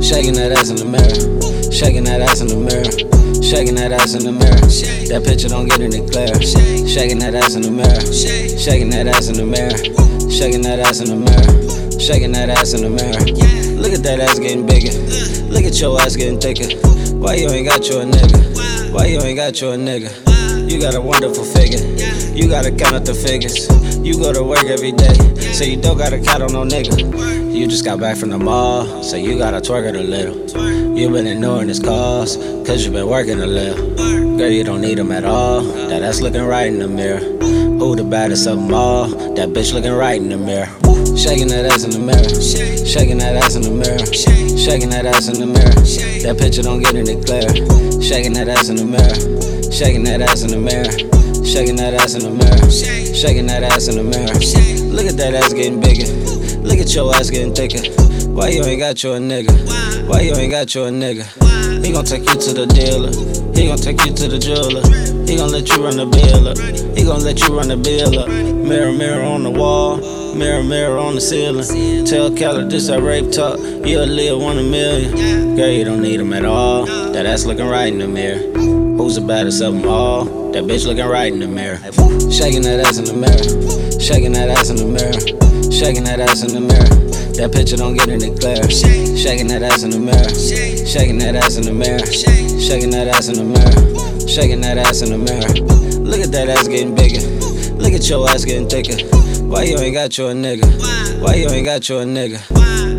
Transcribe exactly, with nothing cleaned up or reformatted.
Shaking that ass in the mirror. Shaking that ass in the mirror. Shaking that ass in the mirror. That picture don't get any clearer. Shaking that ass in the mirror. Shaking that ass in the mirror. Shaking that ass in the mirror. Shaking that ass in the mirror. Look at that ass getting bigger. Look at your ass getting thicker. Why you ain't got you a nigga? Why you ain't got you a nigga? You got a wonderful figure. You gotta count up the figures. You go to work every day, so you don't gotta count on no nigga. You just got back from the mall, so you gotta twerk it a little. You been ignoring his calls, cause you been working a little. Girl, you don't need him at all. That ass looking right in the mirror. Who the baddest of them all? That bitch looking right in the mirror. Shaking that ass in the mirror. Shaking that ass in the mirror. Shaking that ass in the mirror. That picture don't get any clearer. Shaking that ass in the mirror. Shaking that ass in the mirror. Shaking that ass in the mirror. Shaking that ass in the mirror. Look at that ass getting bigger. Look at your ass getting thicker. Why you ain't got you a nigga? Why you ain't got you a nigga? He gon' take you to the dealer. He gon' take you to the jeweler. He gon' let you run the bill up. He gon' let you run the bill up. Mirror, mirror on the wall. Mirror, mirror on the ceiling. Tell Khaled this that rape talk. You'll live one a million. Girl, you don't need him at all. That ass looking right in the mirror. Who's the baddest of them all? That bitch looking right in the mirror. Shaking that ass in the mirror. Shaking that ass in the mirror. Shaking that ass in the mirror. That picture don't get any clearer. Shaking that ass in the mirror. Shaking that ass in the mirror. Shaking that ass in the mirror. Shaking that ass in the mirror. Look at that ass getting bigger. Look at your ass getting thicker. Why you ain't got you a nigga? Why you ain't got you a nigga?